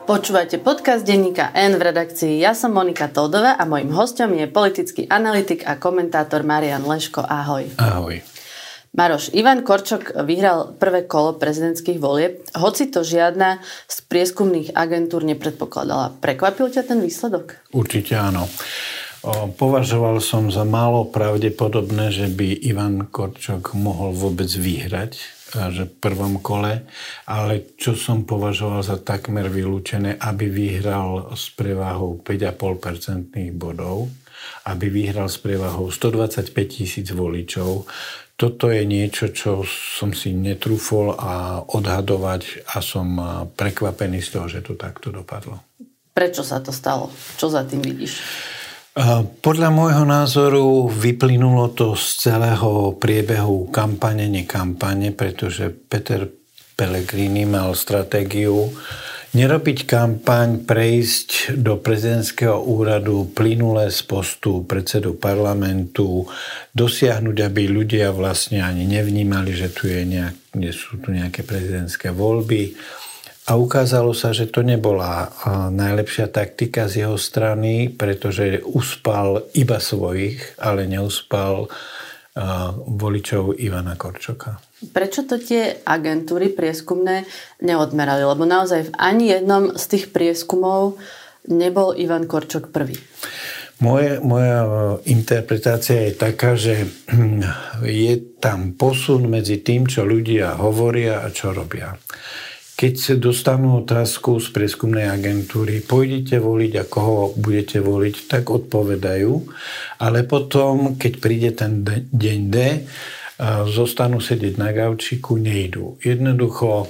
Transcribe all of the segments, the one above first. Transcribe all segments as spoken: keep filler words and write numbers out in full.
Počúvate podcast denníka N v redakcii. Ja som Monika Toldová a mojím hosťom je politický analytik a komentátor Marian Leško. Ahoj. Ahoj. Maroš, Ivan Korčok vyhral prvé kolo prezidentských volieb, hoci to žiadna z prieskumných agentúr nepredpokladala. Prekvapil ťa ten výsledok? Určite áno. Považoval som za málo pravdepodobné, že by Ivan Korčok mohol vôbec vyhrať že v prvom kole, ale čo som považoval za takmer vylúčené, aby vyhral s prevahou päť celá päť percentných bodov, aby vyhral s prevahou stodvadsaťpäť tisíc voličov. Toto je niečo, čo som si netrúfol a odhadovať a som prekvapený z toho, že to takto dopadlo. Prečo sa to stalo? Čo za tým vidíš? Podľa môjho názoru vyplynulo to z celého priebehu kampane, nekampane, pretože Peter Pellegrini mal stratégiu nerobiť kampaň, prejsť do prezidentského úradu plynule z postu predsedu parlamentu, dosiahnuť, aby ľudia vlastne ani nevnímali, že tu je nejak, sú tu nejaké prezidentské voľby. A ukázalo sa, že to nebola najlepšia taktika z jeho strany, pretože uspal iba svojich, ale neuspal voličov Ivana Korčoka. Prečo to tie agentúry prieskumné neodmerali? Lebo naozaj v ani jednom z tých prieskumov nebol Ivan Korčok prvý. Moje, moja interpretácia je taká, že je tam posun medzi tým, čo ľudia hovoria a čo robia. Keď sa dostanú otázku z prieskumnej agentúry, pôjdete voliť a koho budete voliť, tak odpovedajú. Ale potom, keď príde ten deň D, zostanú sedieť na gaučiku, nejdú. Jednoducho,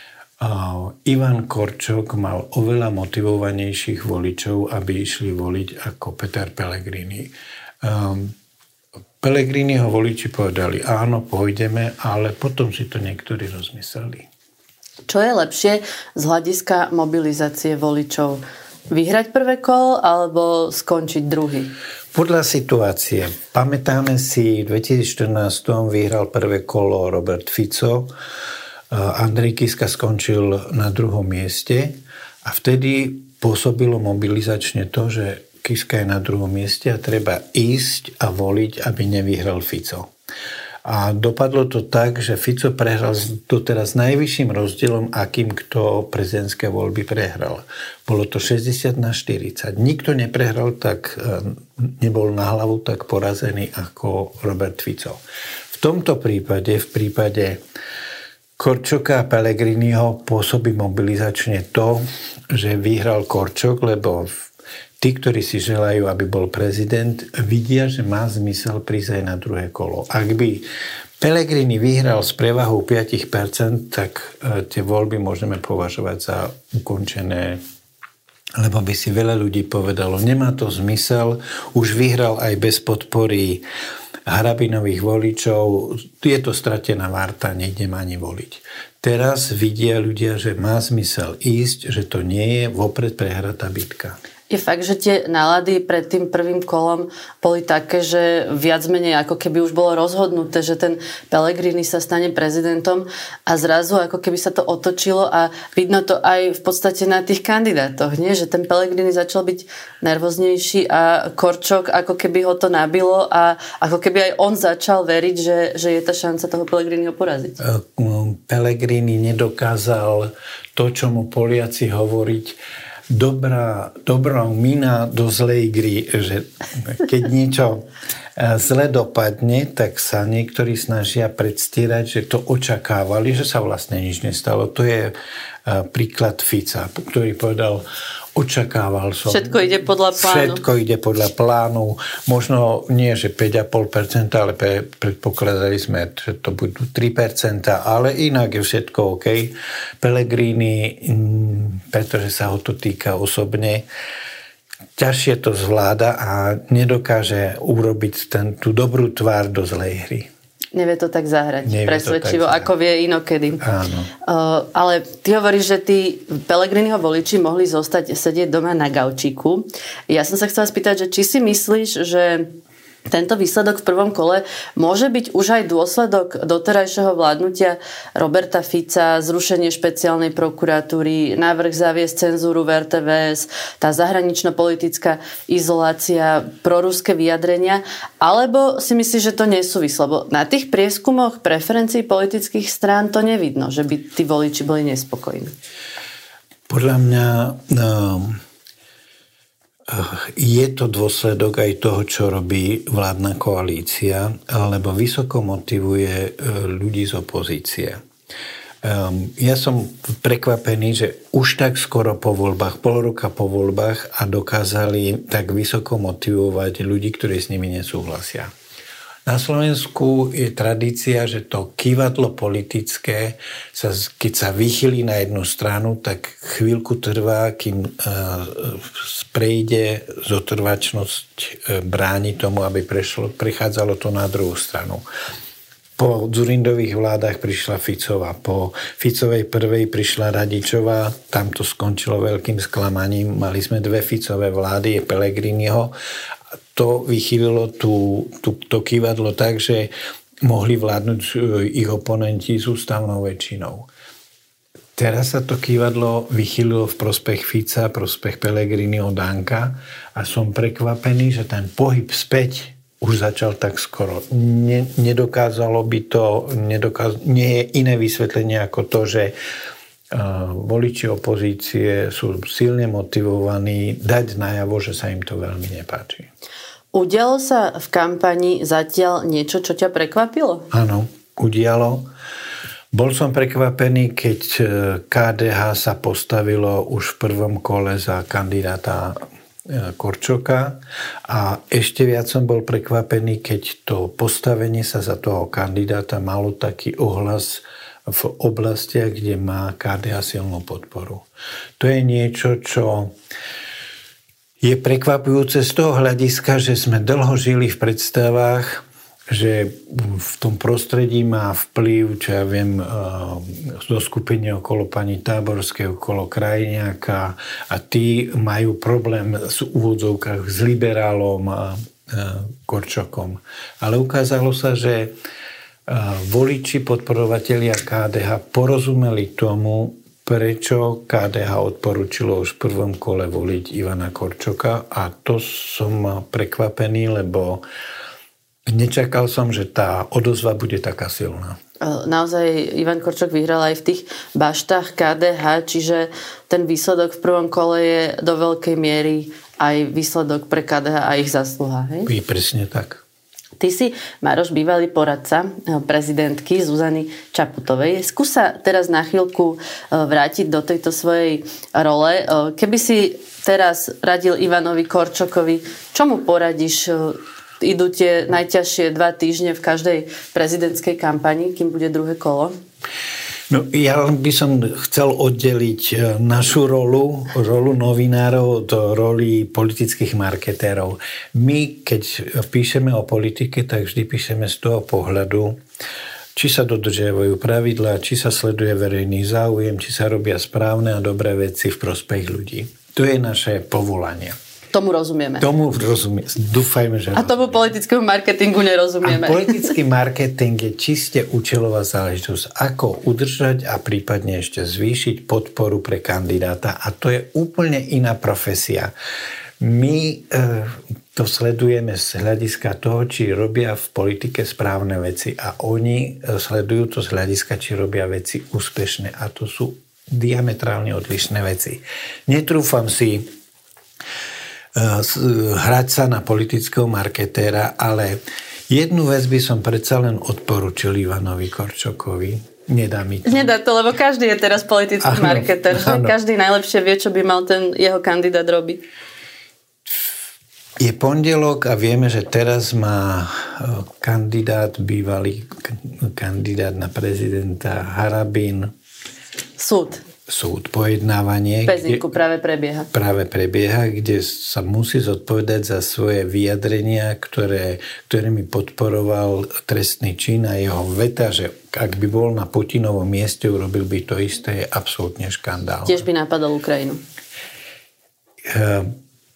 Ivan Korčok mal oveľa motivovanejších voličov, aby išli voliť ako Peter Pellegrini. Pellegriniho voliči povedali, áno, pôjdeme, ale potom si to niektorí rozmysleli. Čo je lepšie z hľadiska mobilizácie voličov? Vyhrať prvé kolo alebo skončiť druhý? Podľa situácie. Pamätáme si, v dvetisícštrnásť vyhral prvé kolo Robert Fico, Andrej Kiska skončil na druhom mieste a vtedy pôsobilo mobilizačne to, že Kiska je na druhom mieste a treba ísť a voliť, aby nevyhral Fico. A dopadlo to tak, že Fico prehral doteraz najvyšším rozdielom, akým kto prezidentské voľby prehral. Bolo to šesťdesiat na štyridsať. Nikto neprehral tak, nebol na hlavu tak porazený ako Robert Fico. V tomto prípade, v prípade Korčoka a Pellegriniho pôsobí mobilizačne to, že vyhral Korčok, lebo tí, ktorí si želajú, aby bol prezident, vidia, že má zmysel prísť aj na druhé kolo. Ak by Pellegrini vyhral s prevahou päť percent, tak tie voľby môžeme považovať za ukončené, lebo by si veľa ľudí povedalo, nemá to zmysel, už vyhral aj bez podpory Hrabinových voličov, je to stratená varta, nejdem ani voliť. Teraz vidia ľudia, že má zmysel ísť, že to nie je vopred prehratá bitka. Je fakt, že tie nálady pred tým prvým kolom boli také, že viac menej ako keby už bolo rozhodnuté, že ten Pellegrini sa stane prezidentom a zrazu ako keby sa to otočilo a vidno to aj v podstate na tých kandidátoch, nie? Že ten Pellegrini začal byť nervóznejší a Korčok ako keby ho to nabilo a ako keby aj on začal veriť, že, že je tá šanca toho Pellegriniho poraziť. Pellegrini nedokázal to, čo mu Poliaci hovoriť, Dobrá, dobrá mina do zlej gry, že keď niečo zle dopadne, tak sa niektorí snažia predstierať, že to očakávali, že sa vlastne nič nestalo. To je príklad Fica, ktorý povedal, očakával som. Všetko ide podľa plánu. Všetko ide podľa plánu. Možno nie, že päť celá päť percenta, ale predpokladali sme, že to budú tri percentá, ale inak je všetko OK. Pellegrini, pretože sa ho to týka osobne, ťažšie to zvláda a nedokáže urobiť ten, tú dobrú tvár do zlej hry. Nevie to tak zahrať Nevie presvedčivo, tak ako vie inokedy. Áno. Uh, ale ty hovoríš, že tí Pellegriniho voliči mohli zostať sedieť doma na gaučiku. Ja som sa chcela spýtať, že či si myslíš, že tento výsledok v prvom kole môže byť už aj dôsledok doterajšieho vládnutia Roberta Fica, zrušenie špeciálnej prokuratúry, návrh zaviesť cenzúru v er té vé es, tá zahranično-politická izolácia, proruské vyjadrenia, alebo si myslíš, že to nesúvislo? Lebo na tých prieskumoch preferencií politických strán to nevidno, že by tí voliči boli nespokojní. Podľa mňa no, je to dôsledok aj toho, čo robí vládna koalícia, lebo vysoko motivuje ľudí z opozície. Ja som prekvapený, že už tak skoro po voľbách, pol roka po voľbách a dokázali tak vysoko motivovať ľudí, ktorí s nimi nesúhlasia. Na Slovensku je tradícia, že to kývadlo politické, sa, keď sa vychýli na jednu stranu, tak chvíľku trvá, kým uh, prejde zotrvačnosť, uh, bráni tomu, aby prešlo, prechádzalo to na druhú stranu. Po Dzurindových vládach prišla Ficová, po Ficovej prvej prišla Radičová, tam to skončilo veľkým sklamaním. Mali sme dve Ficové vlády, Pellegriniho. To vychýlilo tú, tú, to kývadlo tak, že mohli vládnuť ich oponenti s ústavnou väčšinou. Teraz sa to kývadlo vychýlilo v prospech Fica, prospech Pellegriniho, Danka a som prekvapený, že ten pohyb späť už začal tak skoro. Ne, nedokázalo by to, nedokáz, nie je iné vysvetlenie ako to, že uh, voliči opozície sú silne motivovaní dať najavo, že sa im to veľmi nepáči. Udialo sa v kampani zatiaľ niečo, čo ťa prekvapilo? Áno, udialo. Bol som prekvapený, keď ká dé há sa postavilo už v prvom kole za kandidáta Korčoka a ešte viac som bol prekvapený, keď to postavenie sa za toho kandidáta malo taký ohlas v oblastiach, kde má ká dé há silnú podporu. To je niečo, čo je prekvapujúce z toho hľadiska, že sme dlho žili v predstavách, že v tom prostredí má vplyv, čo ja viem, zo skupiny okolo pani Táborskej, okolo Krajniaka a tí majú problém s úvodzovkách s liberálom a Korčokom. Ale ukázalo sa, že voliči, podporovatelia ká dé há porozumeli tomu, prečo ká dé há odporúčilo už v prvom kole voliť Ivana Korčoka a to som prekvapený, lebo nečakal som, že tá odozva bude taká silná. Naozaj Ivan Korčok vyhral aj v tých baštách ká dé há, čiže ten výsledok v prvom kole je do veľkej miery aj výsledok pre ká dé há a ich zasluha. Hej? Je presne tak. Ty si, Maroš, bývalý poradca prezidentky Zuzany Čaputovej. Skús sa teraz na chvíľku vrátiť do tejto svojej role. Keby si teraz radil Ivanovi Korčokovi, čo mu poradíš? Idú tie najťažšie dva týždne v každej prezidentskej kampani, kým bude druhé kolo? No, ja by som chcel oddeliť našu rolu, rolu novinárov od roli politických marketérov. My, keď píšeme o politike, tak vždy píšeme z toho pohľadu, či sa dodržiavajú pravidlá, či sa sleduje verejný záujem, či sa robia správne a dobré veci v prospech ľudí. To je naše povolanie. Tomu rozumieme. Tomu rozumieme. Dúfajme, že A tomu politickému marketingu nerozumieme. A politický marketing je čiste účelová záležitosť. Ako udržať a prípadne ešte zvýšiť podporu pre kandidáta. A to je úplne iná profesia. My e, to sledujeme z hľadiska toho, či robia v politike správne veci. A oni sledujú to z hľadiska, či robia veci úspešné. A to sú diametrálne odlišné veci. Netrúfam si hrať sa na politického marketéra, ale jednu vec by som predsa len odporučil Ivanovi Korčokovi. Nedá mi to. Nedá to, lebo každý je teraz politický áno, marketér. Áno. Každý najlepšie vie, čo by mal ten jeho kandidát robiť. Je pondelok a vieme, že teraz má kandidát, bývalý kandidát na prezidenta Harabin súd. súd, pojednávanie. Pezinku práve prebieha. Práve prebieha, kde sa musí zodpovedať za svoje vyjadrenia, ktoré, ktorými podporoval trestný čin a jeho veta, že ak by bol na Putinovom mieste, urobil by to isté, je absolútne škandálne. Tiež by napadol Ukrajinu.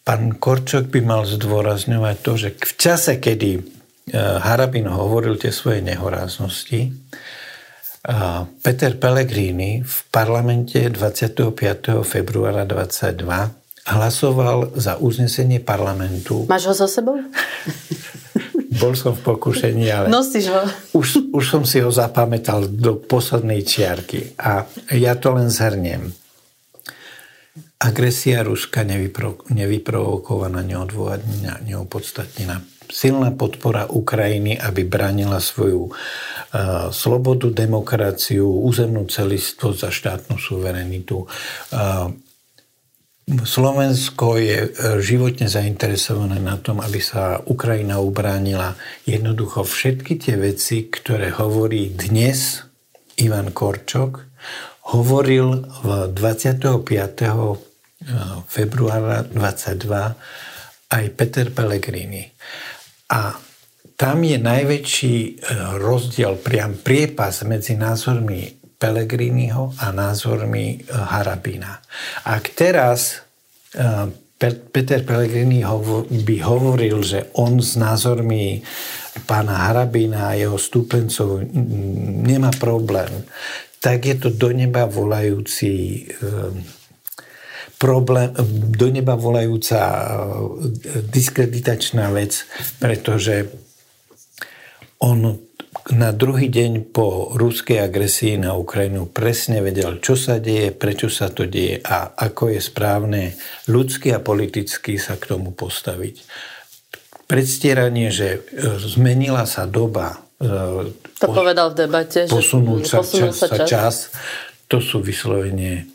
pán Korčok by mal zdôrazňovať to, že v čase, kedy Harabin hovoril tie svoje nehoráznosti, Peter Pellegrini v parlamente dvadsiateho piateho februára dvadsaťdva hlasoval za uznesenie parlamentu. Máš ho so sebou? Bol som v pokušení, ale Nosíš ho. Už, už som si ho zapamätal do poslednej čiarky. A ja to len zhrniem. Agresia Ruska nevypro, nevyprovokovaná, neodôvodnená, neopodstatnená. Silná podpora Ukrajiny, aby bránila svoju uh, slobodu, demokraciu, územnú celistvosť a štátnu suverenitu. Uh, Slovensko je životne zainteresované na tom, aby sa Ukrajina ubránila. Jednoducho všetky tie veci, ktoré hovorí dnes Ivan Korčok, hovoril v dvadsiateho piateho februára dvadsaťdva aj Peter Pellegrini. A tam je najväčší rozdiel, priam priepas medzi názormi Pellegriniho a názormi Harabina. Ak teraz Peter Pellegrini by hovoril, že on s názormi pána Harabina a jeho stúpencov nemá problém, tak je to do neba volajúci problém, do neba volajúca diskreditačná vec, pretože on na druhý deň po ruskej agresii na Ukrajinu presne vedel, čo sa deje, prečo sa to deje a ako je správne ľudsky a politicky sa k tomu postaviť. Predstieranie, že zmenila sa doba, to po, povedal v debate, posunúť že sa, posunul čas, sa čas. čas, to sú vyslovene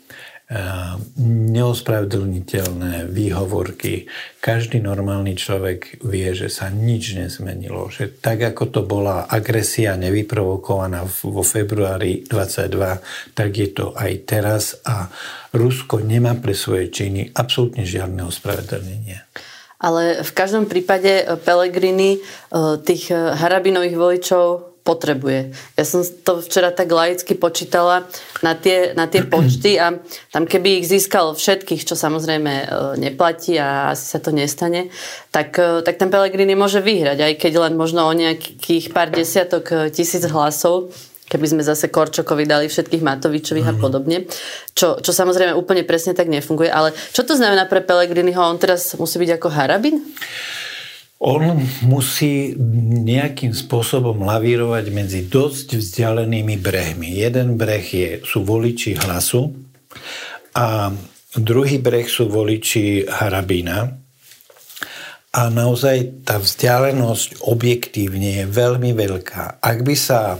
neospravedlniteľné výhovorky. Každý normálny človek vie, že sa nič nezmenilo. Že tak, ako to bola agresia nevyprovokovaná vo februári dvadsaťdva, tak je to aj teraz a Rusko nemá pre svoje činy absolútne žiadne ospravedlnenie. Ale v každom prípade Pellegrini tých Harabinových voličov potrebuje. Ja som to včera tak laicky počítala na tie, na tie počty a tam keby ich získal všetkých, čo samozrejme neplatí a asi sa to nestane, tak, tak ten Pellegrini môže vyhrať, aj keď len možno o nejakých pár desiatok tisíc hlasov, keby sme zase Korčokovi dali všetkých Matovičových a podobne. Čo, čo samozrejme úplne presne tak nefunguje. Ale čo to znamená pre Pellegriniho? On teraz musí byť ako Harabin? On musí nejakým spôsobom lavírovať medzi dosť vzdialenými brehmi. Jeden breh je, sú voliči Hlasu a druhý breh sú voliči Harabina. A naozaj tá vzdialenosť objektívne je veľmi veľká. Ak by sa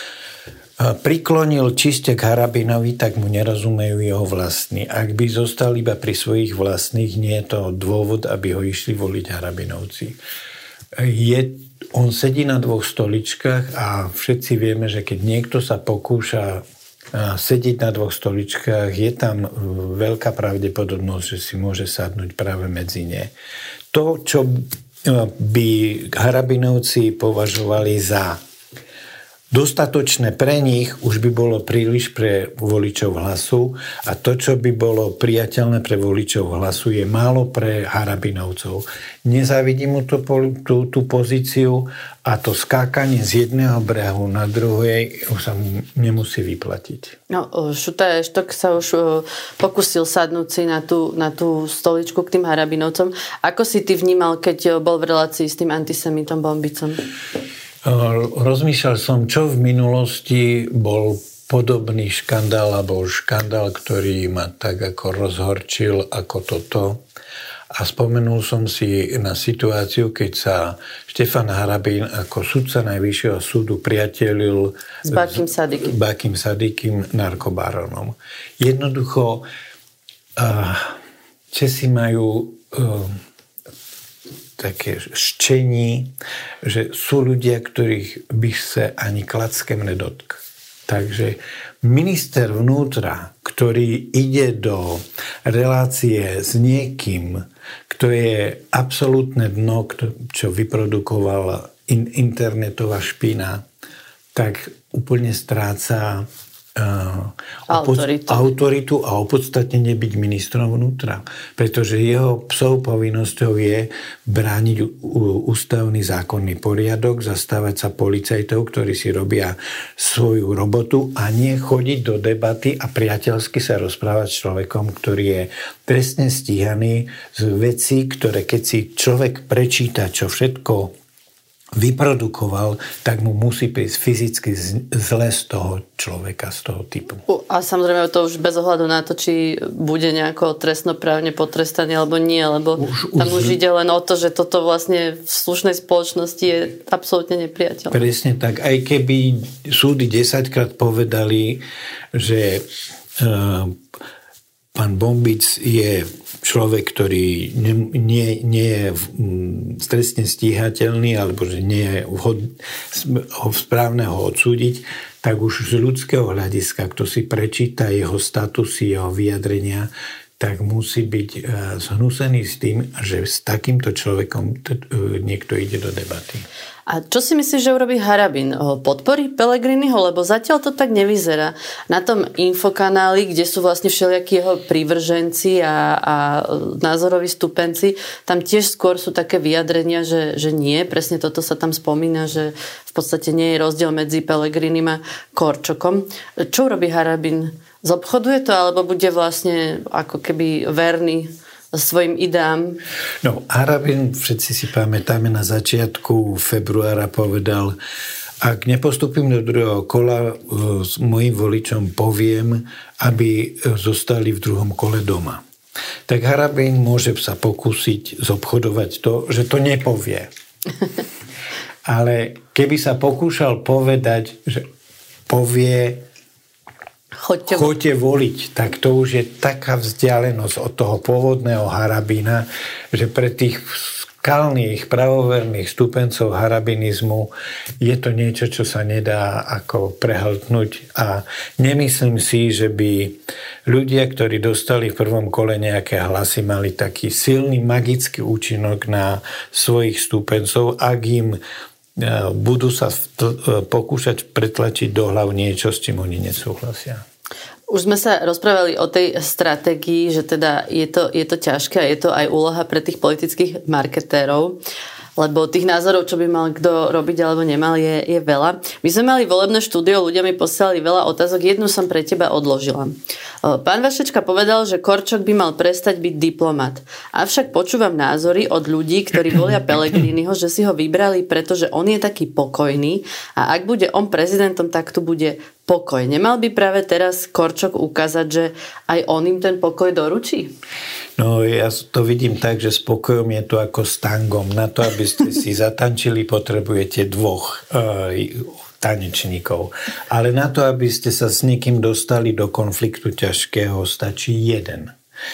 priklonil čiste k Harabinovi, tak mu nerozumejú jeho vlastní. Ak by zostal iba pri svojich vlastných, nie je to dôvod, aby ho išli voliť Harabinovci. Je, on sedí na dvoch stoličkách a všetci vieme, že keď niekto sa pokúša sedieť na dvoch stoličkách, je tam veľká pravdepodobnosť, že si môže sadnúť práve medzi ne. To, čo by Harabinovci považovali za dostatočné pre nich, už by bolo príliš pre voličov Hlasu a to, čo by bolo priateľné pre voličov Hlasu, je málo pre Harabinovcov. Nezávidím mu to, tú, tú pozíciu a to skákanie z jedného brehu na druhej už sa mu nemusí vyplatiť. No, Šuta Eštok sa už pokusil sadnúť si na tú, na tú stoličku k tým Harabinovcom. Ako si ty vnímal, keď bol v relácii s tým antisemitom Bombicom? Rozmýšľal som, čo v minulosti bol podobný škandál, alebo škandál, ktorý ma tak ako rozhorčil ako toto. A spomenul som si na situáciu, keď sa Štefan Harabin ako sudca Najvyššieho súdu priatelil s Bakim Sadikim, Bakim Sadikim narkobáronom. Jednoducho Česi majú také ščení, že sú ľudia, ktorých by sa ani klackem nedotkl. Takže minister vnútra, ktorý ide do relácie s niekým, kto je absolútne dno, čo vyprodukoval internetová špina, tak úplne stráca autoritu. autoritu a opodstatnene byť ministrom vnútra. Pretože jeho psou povinnosťou je brániť ústavný zákonný poriadok, zastávať sa policajtov, ktorí si robia svoju robotu a nie chodiť do debaty a priateľsky sa rozprávať s človekom, ktorý je trestne stíhaný z vecí, ktoré keď si človek prečíta, čo všetko vyprodukoval, tak mu musí prísť fyzicky zle z toho človeka, z toho typu. A samozrejme to už bez ohľadu na to, či bude nejako trestnoprávne potrestaný alebo nie, lebo už, tam už, už ide len o to, že toto vlastne v slušnej spoločnosti je absolútne nepriateľné. Presne tak. Aj keby súdy desaťkrát povedali, že uh, pán Bombic je človek, ktorý nie, nie, nie je trestne stíhateľný alebo že nie je vhod, správne ho odsúdiť, tak už z ľudského hľadiska, kto si prečíta jeho statusy, jeho vyjadrenia, tak musí byť zhnusený s tým, že s takýmto človekom niekto ide do debaty. A čo si myslíš, že urobí Harabin? Podporí Pellegriniho? Lebo zatiaľ to tak nevyzerá. Na tom infokanáli, kde sú vlastne všelijakí jeho prívrženci a, a názoroví stupenci, tam tiež skôr sú také vyjadrenia, že, že nie. Presne toto sa tam spomína, že v podstate nie je rozdiel medzi Pellegrinim a Korčokom. Čo urobí Harabin? Zobchoduje to, alebo bude vlastne ako keby verný svojim ideám? No, Harabin, všetci si pamätáme, na začiatku februára povedal, ak nepostupím do druhého kola, s mojim voličom poviem, aby zostali v druhom kole doma. Tak Harabin môže sa pokúsiť zobchodovať to, že to nepovie. Ale keby sa pokúšal povedať, že povie Choďte, Choďte voliť, tak to už je taká vzdialenosť od toho pôvodného Harabina, že pre tých skalných, pravoverných stupencov harabinizmu je to niečo, čo sa nedá ako prehltnúť. A nemyslím si, že by ľudia, ktorí dostali v prvom kole nejaké hlasy, mali taký silný magický účinok na svojich stupencov, ak im budú sa pokúšať pretlačiť do hlav niečo, s čím oni nesúhlasia. Už sme sa rozprávali o tej stratégii, že teda je to, je to ťažké a je to aj úloha pre tých politických marketérov, lebo tých názorov, čo by mal kto robiť alebo nemal, je, je veľa. My sme mali volebné štúdio, ľudia mi posielali veľa otázok, jednu som pre teba odložila. Pán Vašečka povedal, že Korčok by mal prestať byť diplomat. Avšak počúvam názory od ľudí, ktorí volia Pellegriniho, že si ho vybrali, pretože on je taký pokojný a ak bude on prezidentom, tak tu bude pokoj. Nemal by práve teraz Korčok ukázať, že aj on im ten pokoj doručí? No ja to vidím tak, že s pokojom je to ako s tangom. Na to, aby ste si zatančili, potrebujete dvoch e, tanečníkov. Ale na to, aby ste sa s niekým dostali do konfliktu ťažkého, stačí jeden.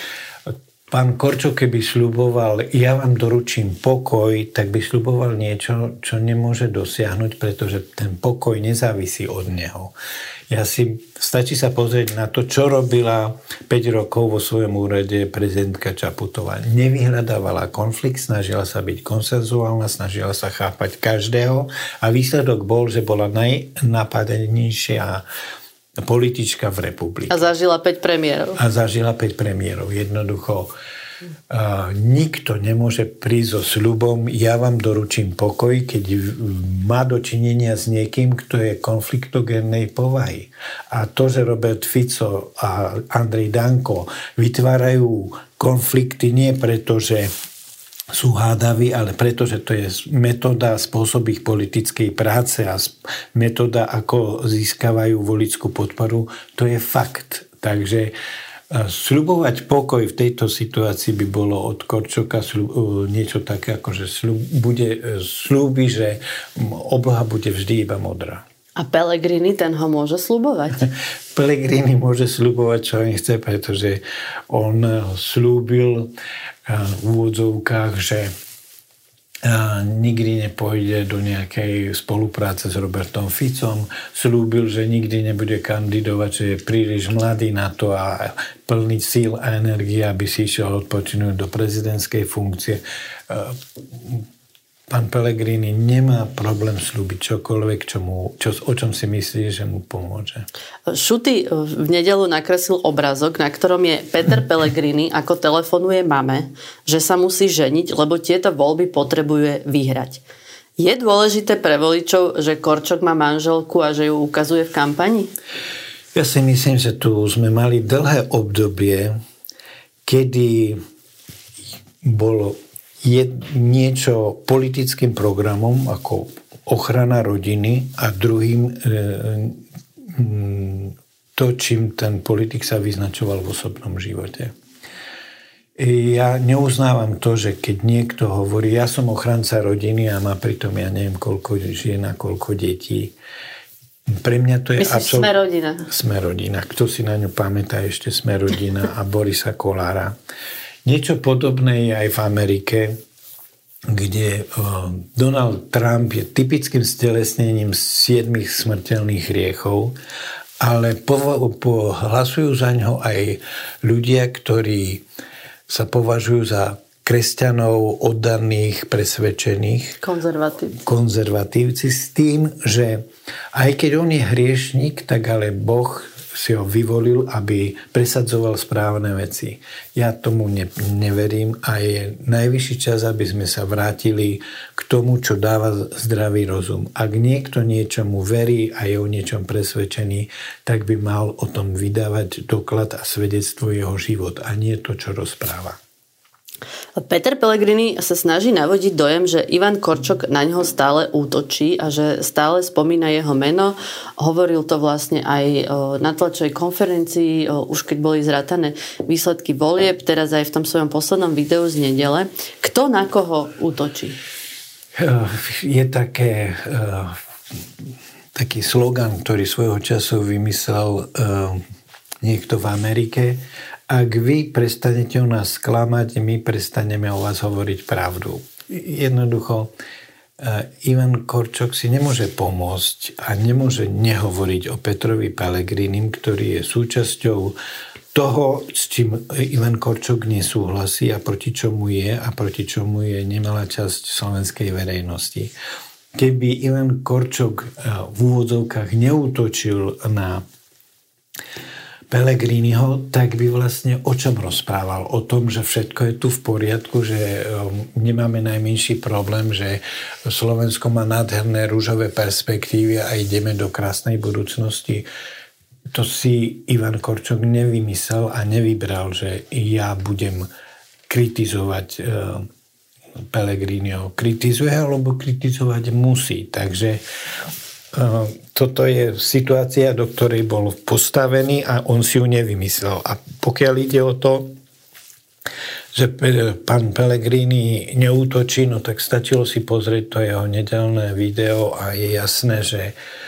Pán Korčok, keby sľuboval, ja vám doručím pokoj, tak by sľuboval niečo, čo nemôže dosiahnuť, pretože ten pokoj nezávisí od neho. Ja si, stačí sa pozrieť na to, čo robila päť rokov vo svojom úrade prezidentka Čaputová. Nevyhľadávala konflikt, snažila sa byť konsenzuálna, snažila sa chápať každého a výsledok bol, že bola najnapadenejšia politička v republike. A zažila päť premiérov. A zažila päť premiérov. Jednoducho uh, nikto nemôže prísť so sľubom, ja vám doručím pokoj, keď má dočinenia s niekým, kto je konfliktogénnej povahy. A to, že Robert Fico a Andrej Danko vytvárajú konflikty nie preto, že sú hádaví, ale preto, že to je metóda, spôsob ich politickej práce a metóda, ako získavajú voličskú podporu, to je fakt. Takže sľubovať pokoj v tejto situácii by bolo od Korčoka niečo také, ako že sľub, bude, sľúbi, že obloha bude vždy iba modrá. A Pellegrini, ten ho môže sľubovať? Pellegrini môže sľubovať, čo on chce, pretože on sľúbil v úvodzovkách, že nikdy nepôjde do nejakej spolupráce s Robertom Ficom. Sľúbil, že nikdy nebude kandidovať, že je príliš mladý na to a plný síl a energie, aby si išiel odpočinúť do prezidentskej funkcie. pán Pellegrini nemá problém slúbiť čokoľvek, čo mu, čo, o čom si myslí, že mu pomôže. Šuty v nedeľu nakreslil obrázok, na ktorom je Peter Pellegrini, ako telefonuje mame, že sa musí ženiť, lebo tieto voľby potrebuje vyhrať. Je dôležité pre voličov, že Korčok má manželku a že ju ukazuje v kampani? Ja si myslím, že tu sme mali dlhé obdobie, kedy bolo je niečo politickým programom ako ochrana rodiny a druhým to, čím ten politik sa vyznačoval v osobnom živote. Ja neuznávam to, že keď niekto hovorí, ja som ochranca rodiny a má pritom ja neviem koľko žien a koľko detí. Pre mňa to je absolútne... Myslíš Sme rodina? Sme rodina. Kto si na ňu pamätá ešte Sme rodina a Borisa Kollára. Niečo podobné je aj v Amerike, kde Donald Trump je typickým stelesnením siedmich smrteľných hriechov, ale po, po, hlasujú za ňo aj ľudia, ktorí sa považujú za kresťanov, oddaných, presvedčených. Konzervatívci. Konzervatívci s tým, že aj keď on je hriešnik, tak ale Boh si ho vyvolil, aby presadzoval správne veci. Ja tomu ne, neverím a je najvyšší čas, aby sme sa vrátili k tomu, čo dáva zdravý rozum. Ak niekto niečomu verí a je o niečom presvedčený, tak by mal o tom vydávať doklad a svedectvo jeho život a nie to, čo rozpráva. Peter Pellegrini sa snaží navodiť dojem, že Ivan Korčok na ňoho stále útočí a že stále spomína jeho meno. Hovoril to vlastne aj na tlačovej konferencii, už keď boli zratané výsledky volieb, teraz aj v tom svojom poslednom videu z nedele. Kto na koho útočí? Je také, taký slogan, ktorý svojho času vymyslel niekto v Amerike. Ak vy prestanete o nás sklamať, my prestaneme o vás hovoriť pravdu. Jednoducho, Ivan Korčok si nemôže pomôcť a nemôže nehovoriť o Petrovi Pellegrinim, ktorý je súčasťou toho, s čím Ivan Korčok nesúhlasí a proti čomu je a proti čomu je nemalá časť slovenskej verejnosti. Keby Ivan Korčok v úvodzovkách neútočil na Pellegriniho, tak by vlastne o čom rozprával? O tom, že všetko je tu v poriadku, že nemáme najmenší problém, že Slovensko má nádherné ružové perspektívy a ideme do krásnej budúcnosti. To si Ivan Korčok nevymyslel a nevybral, že ja budem kritizovať Pellegriniho. Kritizuje alebo kritizovať musí. Takže toto je situácia, do ktorej bol postavený a on si ju nevymyslel. A pokiaľ ide o to, že pán Pellegrini neútočí, no tak stačilo si pozrieť to jeho nedeľné video a je jasné, že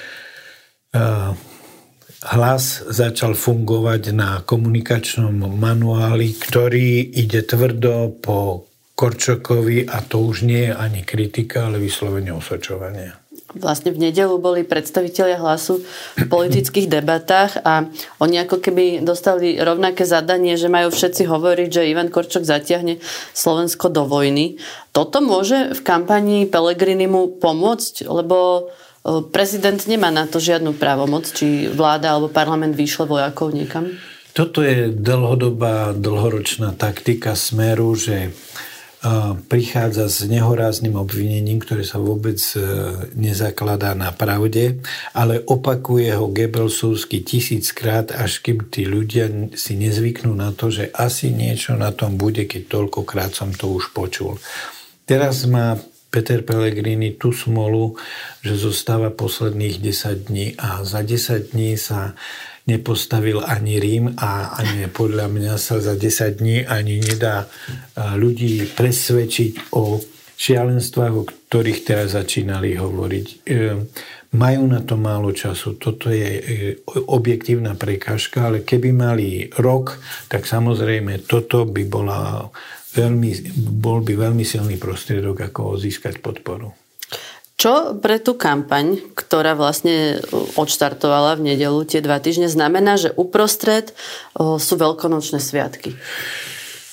hlas začal fungovať na komunikačnom manuáli, ktorý ide tvrdo po Korčokovi a to už nie je ani kritika, ale vyslovene osočovanie. Vlastne v nedeľu boli predstavitelia Hlasu v politických debatách a oni ako keby dostali rovnaké zadanie, že majú všetci hovoriť, že Ivan Korčok zatiahne Slovensko do vojny. Toto môže v kampanii Pellegrinimu pomôcť, lebo prezident nemá na to žiadnu právomoc, či vláda alebo parlament vyšle vojakov niekam? Toto je dlhodobá, dlhoročná taktika Smeru, že prichádza s nehorázným obvinením, ktoré sa vôbec nezakladá na pravde, ale opakuje ho Goebbelsovsky tisíckrát, až kým tí ľudia si nezvyknú na to, že asi niečo na tom bude, keď toľkokrát som to už počul. Teraz má Peter Pellegrini tú smolu, že zostáva posledných desať dní a za desať dní sa nepostavil ani Rím a ani podľa mňa sa za desať dní ani nedá ľudí presvedčiť o šialenstvách, o ktorých teraz začínali hovoriť. Majú na to málo času. Toto je objektívna prekážka, ale keby mali rok, tak samozrejme toto by bola veľmi, bol by veľmi silný prostriedok, ako získať podporu. Čo pre tú kampaň, ktorá vlastne odštartovala v nedeľu tie dva týždne, znamená, že uprostred sú veľkonočné sviatky?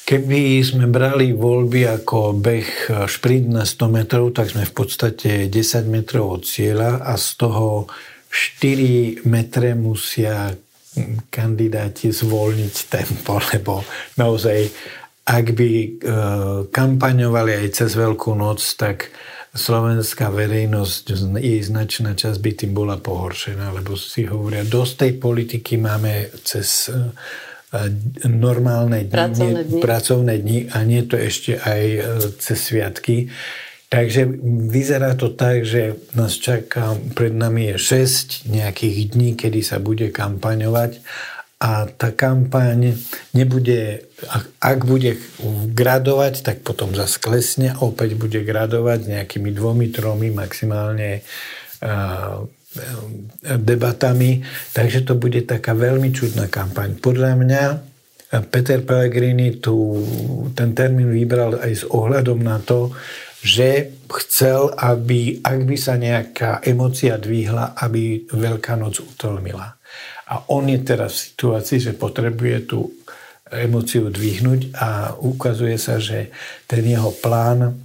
Keby sme brali voľby ako beh šprint na sto metrov, tak sme v podstate desať metrov od cieľa a z toho štyri metre musia kandidáti zvolniť tempo, lebo naozaj, ak by kampaňovali aj cez Veľkú noc, tak slovenská verejnosť, jej značná časť by tým bola pohoršená, lebo si hovoria, dosť tej politiky máme cez normálne dni, pracovné dni. pracovné dni a nie to ešte aj cez sviatky. Takže vyzerá to tak, že nás čaká, pred nami je šesť nejakých dní, kedy sa bude kampaňovať a tá kampaň nebude, ak bude gradovať, tak potom zase klesne, opäť bude gradovať nejakými dvomi, tromi maximálne debatami, takže to bude taká veľmi čudná kampaň. Podľa mňa Peter Pellegrini tu, ten termín vybral aj s ohľadom na to, že chcel, aby, ak by sa nejaká emócia dvihla, aby Veľká noc utlmila. A on je teraz v situácii, že potrebuje tú emóciu dvihnúť a ukazuje sa, že ten jeho plán,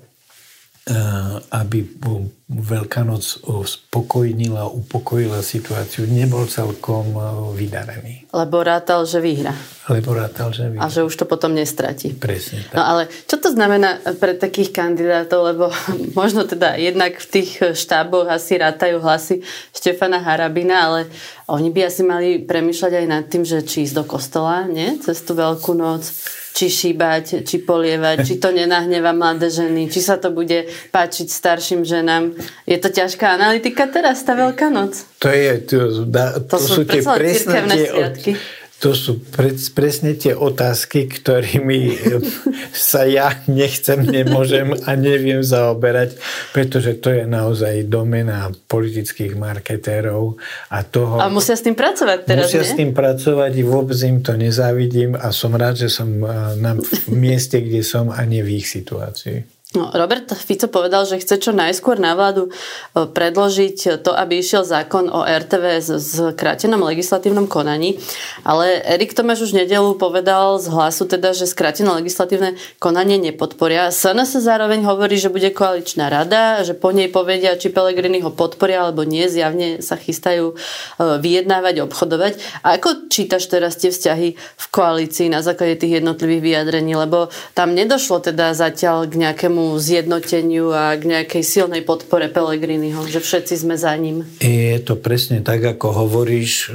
aby Veľká noc spokojnila, upokojila situáciu, nebol celkom vydarený. Lebo rátal, že vyhra. Lebo rátal, že vyhra. A že už to potom nestratí. Presne tak. No ale čo to znamená pre takých kandidátov, lebo možno teda jednak v tých štáboch asi rátajú hlasy Štefana Harabina, ale oni by asi mali premýšľať aj nad tým, že či ísť do kostola, nie? Cez tú Veľkú noc, či šíbať, či polievať, či to nenahneva mladé ženy, či sa to bude páčiť starším ženám. Je to ťažká analytika teraz, tá Veľká noc? To je, to, da, to, to sú, sú tie presné tie sviatky. To sú pre, presne tie otázky, ktorými sa ja nechcem, nemôžem a neviem zaoberať, pretože to je naozaj domena politických marketérov a toho... A musia s tým pracovať teraz, Musia nie? s tým pracovať, vôbec im to nezávidím a som rád, že som na mieste, kde som a nie v ich situácii. No, Robert Fico povedal, že chce čo najskôr na vládu predložiť to, aby išiel zákon o er té vé s skrátenom legislatívnom konaní, ale Erik Tomáš už nedeľu povedal z Hlasu teda, že skrátené legislatívne konanie nepodporia. es en es zároveň hovorí, že bude koaličná rada, že po nej povedia, či Pellegrini ho podporia alebo nie, zjavne sa chystajú vyjednávať, obchodovať. A ako čítaš teraz tie vzťahy v koalícii na základe tých jednotlivých vyjadrení, lebo tam nedošlo teda zatiaľ k nejakému zjednoteniu a k nejakej silnej podpore Pellegriniho, že všetci sme za ním. Je to presne tak, ako hovoríš.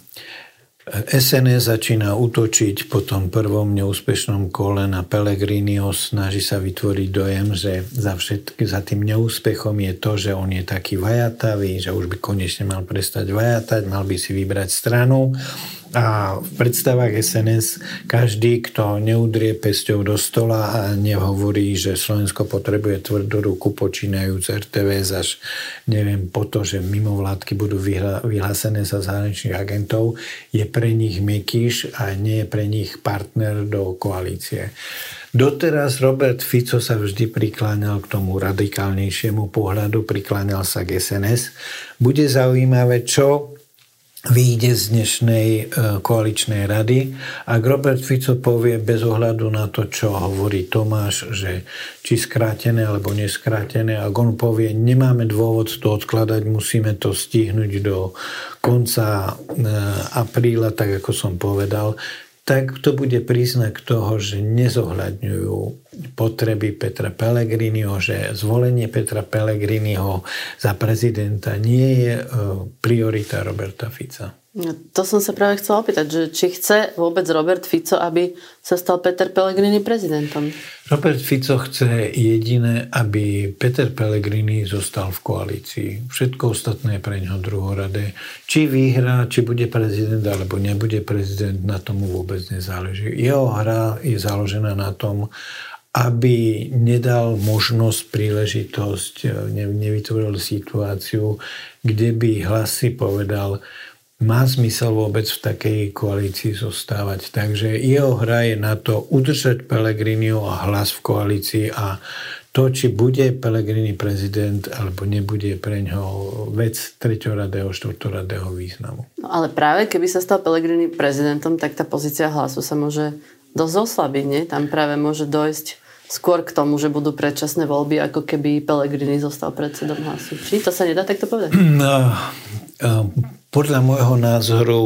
es en es začína útočiť po tom prvom neúspešnom kole na Pellegriniho, snaží sa vytvoriť dojem, že za, všetky, za tým neúspechom je to, že on je taký vajatavý, že už by konečne mal prestať vajatať, mal by si vybrať stranu. A v predstavách es en es každý, kto neudrie pesťou do stola a nehovorí, že Slovensko potrebuje tvrdú ruku počínajúc er té vé až neviem po to, že mimovládky budú vyhlásené za zahraničných agentov, je pre nich mekýš a nie je pre nich partner do koalície. Doteraz Robert Fico sa vždy prikláňal k tomu radikálnejšiemu pohľadu, prikláňal sa k es en es. Bude zaujímavé, čo vyjde z dnešnej koaličnej rady. Ak Robert Fico povie bez ohľadu na to, čo hovorí Tomáš, že či skrátené alebo neskrátené, ak on povie, nemáme dôvod to odkladať, musíme to stihnúť do konca apríla, tak ako som povedal, tak to bude príznak toho, že nezohľadňujú potreby Petra Pellegriniho, že zvolenie Petra Pellegriniho za prezidenta nie je priorita Roberta Fica. No, to som sa práve chcela opýtať, že či chce vôbec Robert Fico, aby sa stal Peter Pellegrini prezidentom? Robert Fico chce jediné, aby Peter Pellegrini zostal v koalícii. Všetko ostatné je pre ňoho druhoradé. Či vyhrá, či bude prezident, alebo nebude prezident, na tomu vôbec nezáleží. Jeho hra je založená na tom, aby nedal možnosť, príležitosť, nevytvoril situáciu, kde by Hlas si povedal, má zmysel vôbec v takej koalícii zostávať. Takže jeho hra je na to udržať Pellegriniho a Hlas v koalícii a to, či bude Pellegrini prezident alebo nebude, pre ňoho vec treťoradého, štvrtoradého významu. No ale práve keby sa stal Pellegrini prezidentom, tak tá pozícia Hlasu sa môže dosť oslabiť, nie? Tam práve môže dojsť skôr k tomu, že budú predčasné voľby, ako keby Pellegrini zostal predsedom Hlasu. Či to sa nedá takto povedať? No, podľa môjho názoru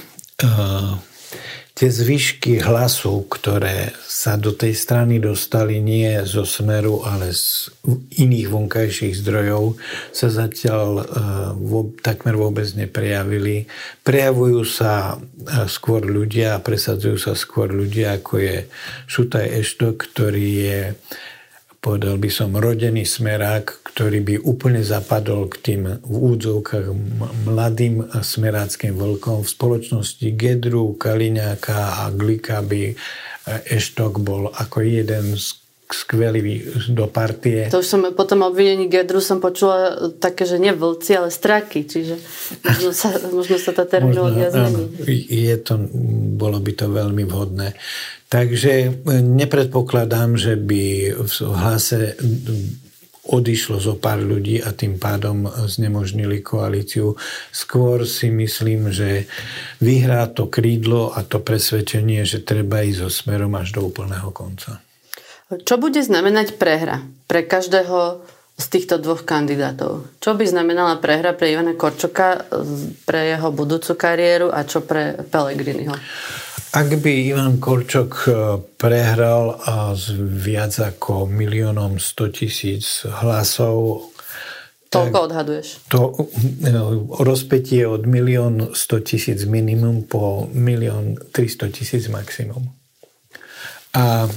tie zvyšky Hlasu, ktoré sa do tej strany dostali nie zo Smeru, ale z iných vonkajších zdrojov, sa zatiaľ takmer vôbec neprejavili. Prejavujú sa skôr ľudia, presadzujú sa skôr ľudia, ako je Šutaj Eštok, ktorý je, povedal by som, rodený smerák, ktorý by úplne zapadol k tým v údzovkách mladým smeráckým vlkom. V spoločnosti Gedru, Kaliňáka a Glika by Eštok bol ako jeden z skvelý do partie. To už som po tom obvinení Gedru som počula také, že nie vlci, ale straky, čiže možno sa, možno sa tá terminológia zmení. Je to, bolo by to veľmi vhodné. Takže nepredpokladám, že by v Hlase odišlo zo pár ľudí a tým pádom znemožnili koalíciu. Skôr si myslím, že vyhrá to krídlo a to presvedčenie, že treba ísť so Smerom až do úplného konca. Čo bude znamenať prehra pre každého z týchto dvoch kandidátov? Čo by znamenala prehra pre Ivana Korčoka, pre jeho budúcu kariéru a čo pre Pellegriniho? Ak by Ivan Korčok prehral s viac ako miliónom stotisíc hlasov, toľko odhaduješ? To rozpätie od milión stotisíc minimum po milión tristotisíc maximum. A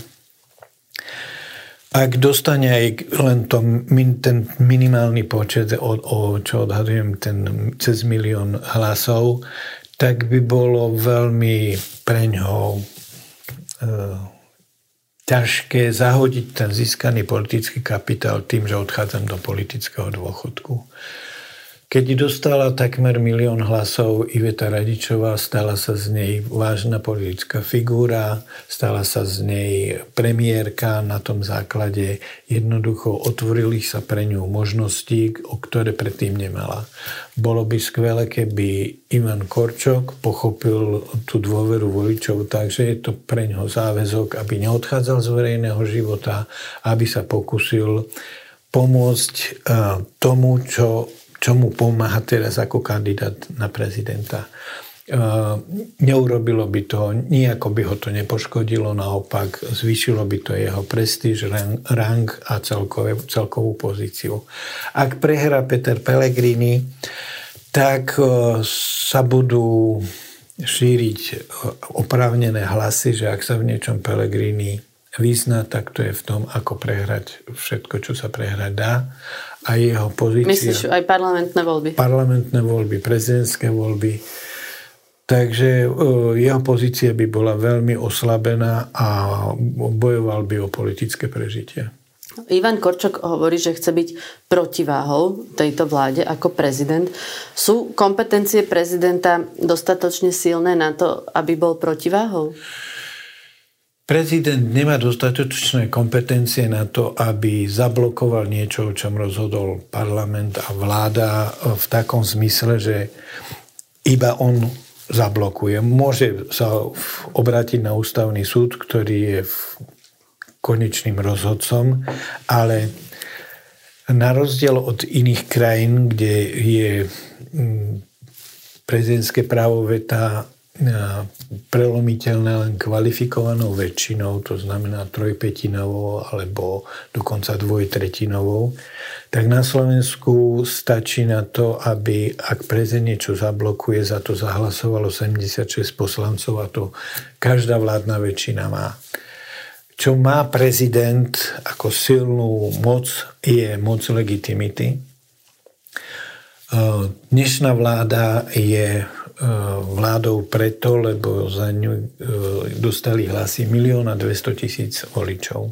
ak dostane aj len to, ten minimálny počet, o, o čo odhadujem, ten cez milión hlasov, tak by bolo veľmi preňho e, ťažké zahodiť ten získaný politický kapitál tým, že odchádzam do politického dôchodku. Keď dostala takmer milión hlasov Iveta Radičová, stala sa z nej vážna politická figúra, stala sa z nej premiérka, na tom základe jednoducho otvorili sa pre ňu možnosti, o ktoré predtým nemala. Bolo by skvelé, keby Ivan Korčok pochopil tú dôveru voličov tak, že je to pre ňoho záväzok, aby neodchádzal z verejného života, aby sa pokusil pomôcť tomu, čo čo mu pomáha teraz ako kandidát na prezidenta. Neurobilo by to, nijako by ho to nepoškodilo, naopak zvýšilo by to jeho prestíž, rang, rang a celkové, celkovú pozíciu. Ak prehrá Peter Pellegrini, tak sa budú šíriť oprávnené hlasy, že ak sa v niečom Pellegrini vyzná, tak to je v tom, ako prehrať všetko, čo sa prehrať dá. A jeho pozícia... Myslíš aj parlamentné voľby? Parlamentné voľby, prezidentské voľby. Takže jeho pozícia by bola veľmi oslabená a bojoval by o politické prežitie. Ivan Korčok hovorí, že chce byť protiváhou tejto vláde ako prezident. Sú kompetencie prezidenta dostatočne silné na to, aby bol protiváhou? Prezident nemá dostatočné kompetencie na to, aby zablokoval niečo, o čom rozhodol parlament a vláda v takom zmysle, že iba on zablokuje. Môže sa obrátiť na ústavný súd, ktorý je konečným rozhodcom, ale na rozdiel od iných krajín, kde je prezidentské právo veta prelomiteľné len kvalifikovanou väčšinou, to znamená trojpätinovou alebo dokonca dvojtretinovou, tak na Slovensku stačí na to, aby ak prezident niečo zablokuje, za to zahlasovalo sedemdesiatšesť poslancov a to každá vládna väčšina má. Čo má prezident ako silnú moc, je moc legitimity. Dnešná vláda je vládou preto, lebo za ňu dostali hlasy milión a dvestotisíc voličov.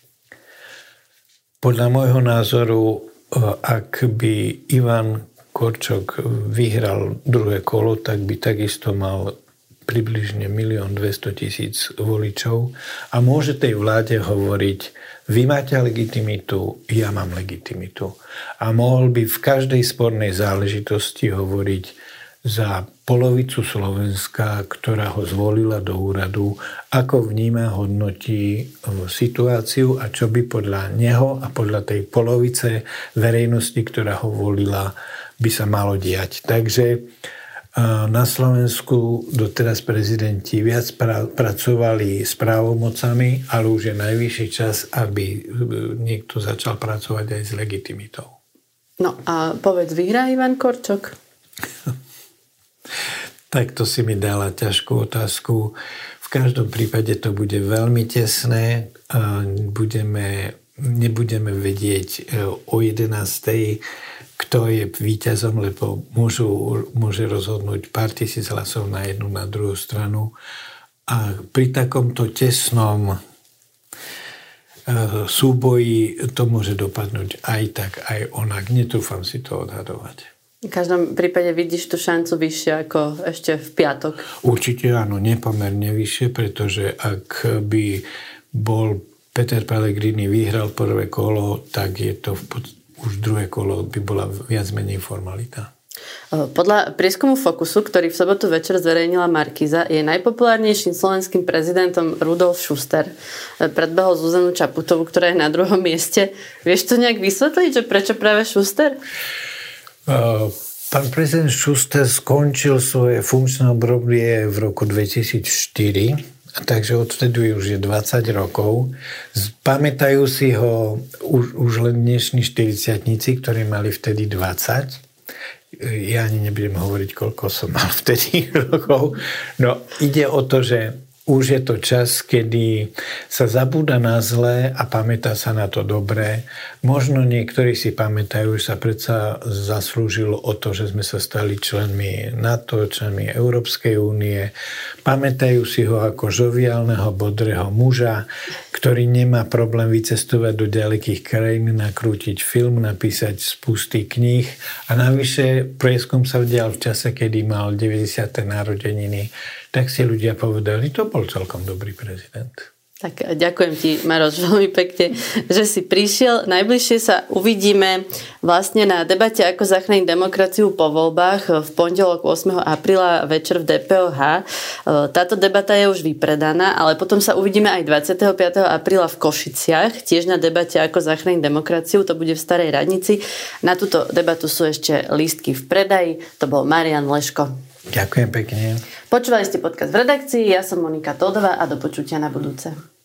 Podľa môjho názoru, ak by Ivan Korčok vyhral druhé kolo, tak by takisto mal približne milión dvestotisíc voličov a môže tej vláde hovoriť: vy máte legitimitu, ja mám legitimitu. A mohol by v každej spornej záležitosti hovoriť: za polovicu Slovenska, ktorá ho zvolila do úradu, ako vníma, hodnotí situáciu a čo by podľa neho a podľa tej polovice verejnosti, ktorá ho volila, by sa malo diať. Takže na Slovensku doteraz prezidenti viac pra- pracovali s právomocami, ale už je najvyšší čas, aby niekto začal pracovať aj s legitimitou. No a povedz, vyhrá Ivan Korčok? Tak to si mi dala ťažkú otázku. V každom prípade to bude veľmi tesné. Budeme, nebudeme vedieť o jedenástej, kto je víťazom, lebo môžu, môže rozhodnúť pár tisíc hlasov na jednu, na druhú stranu. A pri takomto tesnom súboji to môže dopadnúť aj tak, aj onak. Netrúfam si to odhadovať. V každom prípade vidíš tú šancu vyššie ako ešte v piatok? Určite áno, nepomerne vyššie, pretože ak by bol Peter Pellegrini vyhral prvé kolo, tak je to v, už druhé kolo by bola viac menej formalita. Podľa prieskumu Fokusu, ktorý v sobotu večer zverejnila Markíza, je najpopulárnejším slovenským prezidentom Rudolf Schuster. Predbehol Zuzanu Čaputovú, ktorá je na druhom mieste. Vieš to nejak vysvetliť, že prečo práve Schuster? Pán prezident Schuster skončil svoje funkčné obdobie v roku dvetisícštyri, takže odtedy už je dvadsať rokov. Pamätajú si ho už, už len dnešní štyridsiatnici, ktorí mali vtedy dvadsať. Ja ani nebudem hovoriť, koľko som mal vtedy rokov. No, ide o to, že už je to čas, kedy sa zabúda na zlé a pamätá sa na to dobré. Možno niektorí si pamätajú, že sa predsa zaslúžilo o to, že sme sa stali členmi NATO, členmi Európskej únie. Pamätajú si ho ako žoviálneho, bodrého muža, ktorý nemá problém vycestovať do ďalekých krajín, nakrútiť film, napísať spusty kníh. A navyše prieskum sa udial v čase, kedy mal deväťdesiate narodeniny. Tak si ľudia povedali, to bol celkom dobrý prezident. Tak ďakujem ti, Maroš, veľmi pekne, že si prišiel. Najbližšie sa uvidíme vlastne na debate Ako zachrániť demokraciu po voľbách v pondelok ôsmeho apríla večer v dé pé ó há. Táto debata je už vypredaná, ale potom sa uvidíme aj dvadsiateho piateho apríla v Košiciach, tiež na debate Ako zachrániť demokraciu, to bude v Starej Radnici. Na túto debatu sú ešte lístky v predaji. To bol Marián Leško. Ďakujem pekne. Počúvali ste podcast v redakcii, ja som Monika Tódová a do počutia na budúce.